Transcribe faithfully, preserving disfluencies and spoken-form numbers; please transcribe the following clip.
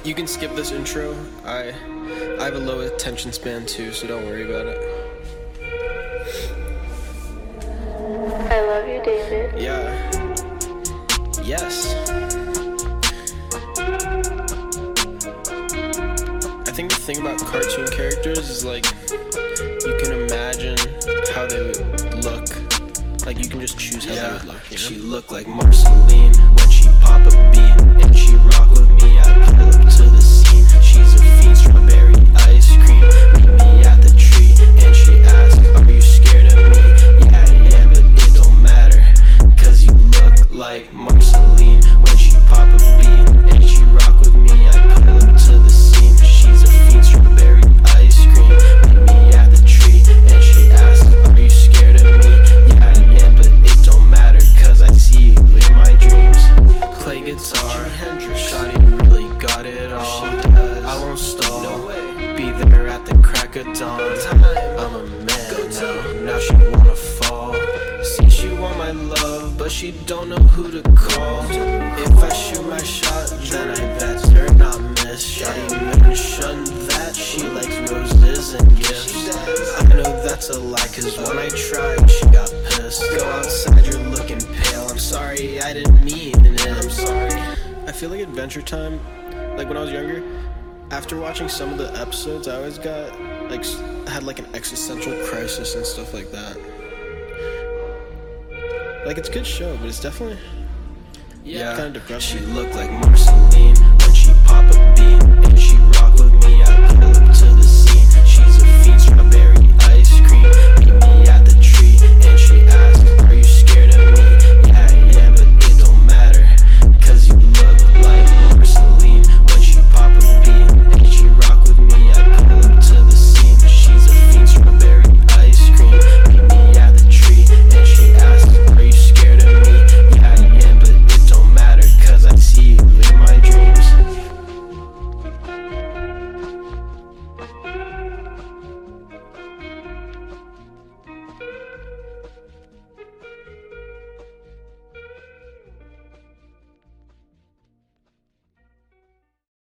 You can skip this intro. I I have a low attention span too, so don't worry about it. I love you, David. Yeah. Yes. I think the thing about cartoon characters is like you can imagine how they would look. Like you can just choose how yeah. they would look. You know? She looked like Marceline when she pop a beat and she rock with me. I pull up to the scene. She's a fiend, strawberry ice cream. Meet me at the tree and she asks, "Are you scared of me?" Yeah, I am, but it don't matter, 'cause you look like Marceline when she pop a beat and she rock with me. I pull up to the scene. She's a fiend, strawberry ice cream. Meet me at the tree and she asks, "Are you scared of me?" Yeah, I am, but it don't matter, 'cause I see you in my dreams. Play guitar, shawty really got it all. I won't stall, be there at the crack of dawn. I'm a man now, now she wanna fall. See, she want my love, but she don't know who to call. If I shoot my shot, then I better not miss. Shawty mentioned that she likes roses and gifts. I know that's a lie, 'cause when I tried, she got pissed. Go outside, you're looking pale. I'm sorry, I didn't mean it. I'm sorry. I feel like Adventure Time, like when I was younger, after watching some of the episodes, I always got, like, had like an existential crisis and stuff like that. Like, it's a good show, but it's definitely, yeah, kind of depressing. She looked like Marceline when she pop a beat.